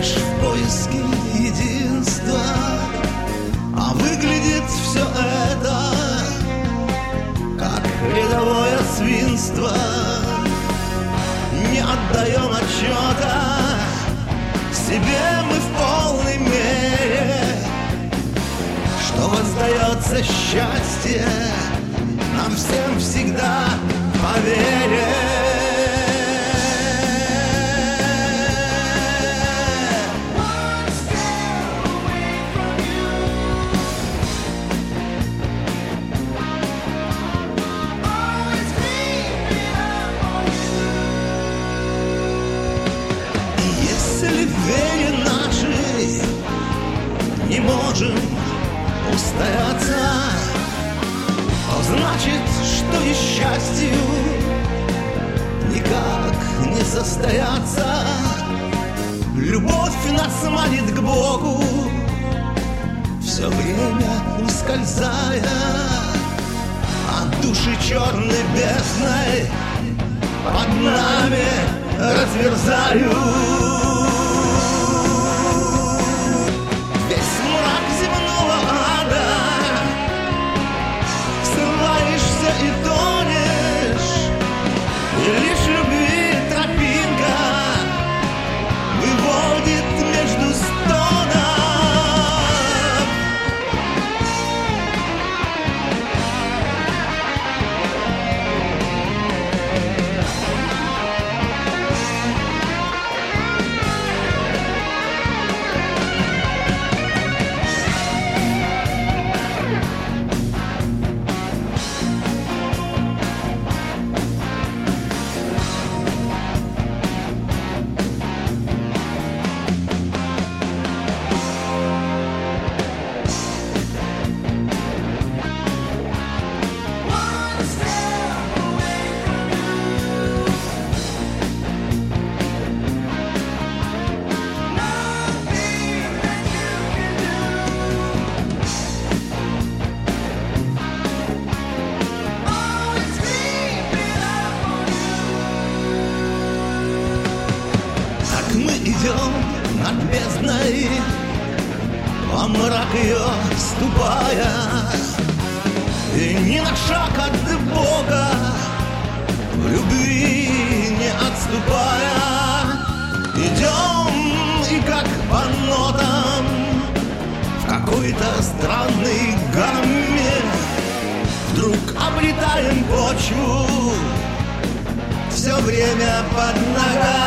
лишь в поиске единства, а выглядит все это как рядовое свинство. Не отдаем отчета себе мы в полной мере, что воздается счастье нам всем всегда по вере. Вере нашей не можем устояться, то значит, что и счастью никак не состояться. Любовь нас манит к Богу, все время ускользая от души черной бездной под нами разверзают. И тонешь, и лишь любви тропинка выводит между стонов. Мы идем над бездной, во мрак ее ступая, и ни на шаг от Бога в любви не отступая. Идем и как по нотам в какой-то странной гамме вдруг обретаем почву все время под ногами.